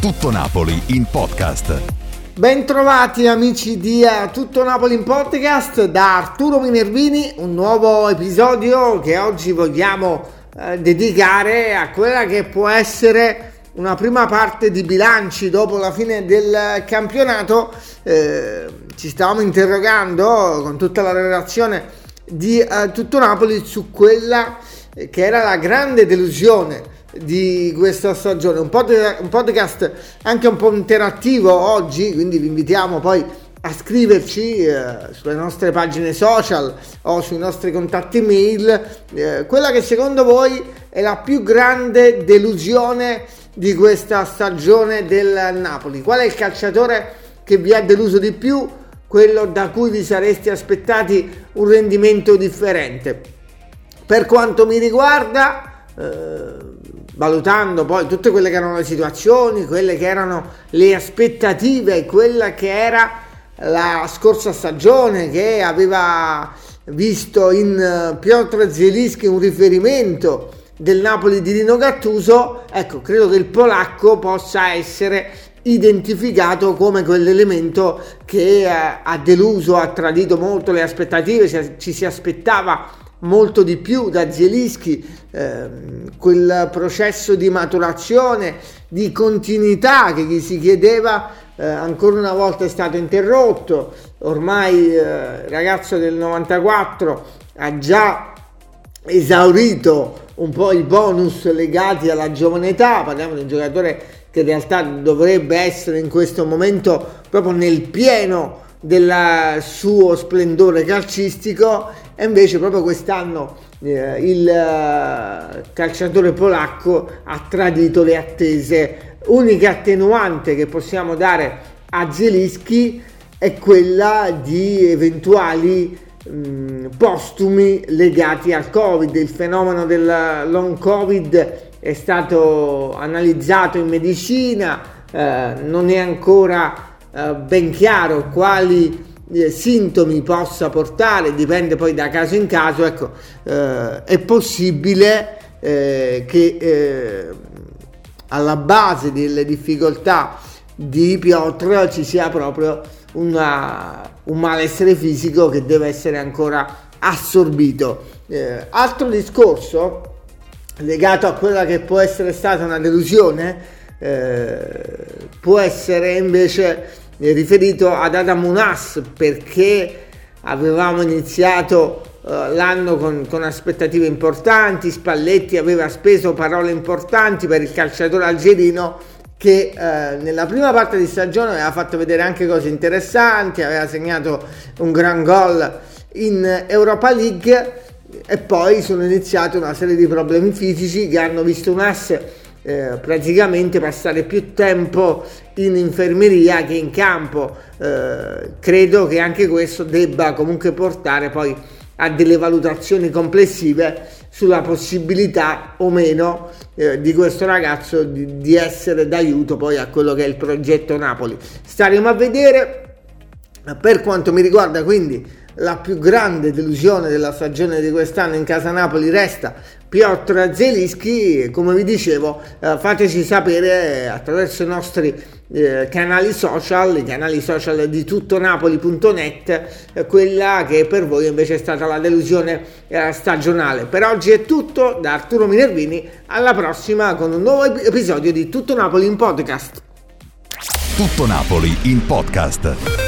Tutto Napoli in podcast. Bentrovati amici di Tutto Napoli in podcast da Arturo Minervini, un nuovo episodio che oggi vogliamo dedicare a quella che può essere una prima parte di bilanci dopo la fine del campionato. Ci stavamo interrogando con tutta la redazione di Tutto Napoli su quella che era la grande delusione di questa stagione, un podcast anche un po' interattivo oggi, quindi vi invitiamo poi a scriverci sulle nostre pagine social o sui nostri contatti mail quella che secondo voi è la più grande delusione di questa stagione del Napoli. Qual è il calciatore che vi ha deluso di più, quello da cui vi sareste aspettati un rendimento differente? Per quanto mi riguarda, valutando poi tutte quelle che erano le situazioni, quelle che erano le aspettative, quella che era la scorsa stagione che aveva visto in Piotr Zielinski un riferimento del Napoli di Rino Gattuso, ecco, credo che il polacco possa essere identificato come quell'elemento che ha deluso, ha tradito molto le aspettative. Ci si aspettava molto di più da Zielinski, quel processo di maturazione, di continuità che gli si chiedeva ancora una volta è stato interrotto. Ormai il ragazzo del 94 ha già esaurito un po' i bonus legati alla giovane età. Parliamo di un giocatore che in realtà dovrebbe essere in questo momento proprio nel pieno del suo splendore calcistico, e invece proprio quest'anno il calciatore polacco ha tradito le attese. Unica attenuante che possiamo dare a Zielinski è quella di eventuali postumi legati al Covid. Il fenomeno del long Covid è stato analizzato in medicina, non è ancora ben chiaro quali sintomi possa portare, dipende poi da caso in caso. Ecco, è possibile che alla base delle difficoltà di Piotr ci sia proprio un malessere fisico che deve essere ancora assorbito. Altro discorso legato a quella che può essere stata una delusione può essere invece riferito ad Adam Unas, perché avevamo iniziato l'anno con aspettative importanti. Spalletti aveva speso parole importanti per il calciatore algerino che nella prima parte di stagione aveva fatto vedere anche cose interessanti, aveva segnato un gran gol in Europa League, e poi sono iniziate una serie di problemi fisici che hanno visto Unas praticamente passare più tempo in infermeria che in campo. Credo che anche questo debba comunque portare poi a delle valutazioni complessive sulla possibilità o meno di questo ragazzo di essere d'aiuto poi a quello che è il progetto Napoli. Staremo a vedere. Per quanto mi riguarda, quindi, la più grande delusione della stagione di quest'anno in casa Napoli resta Piotr Zielinski. Come vi dicevo, fateci sapere attraverso i nostri canali social, i canali social di tuttonapoli.net, quella che per voi invece è stata la delusione stagionale. Per oggi è tutto da Arturo Minervini, alla prossima con un nuovo episodio di Tutto Napoli in podcast. Tutto Napoli in podcast.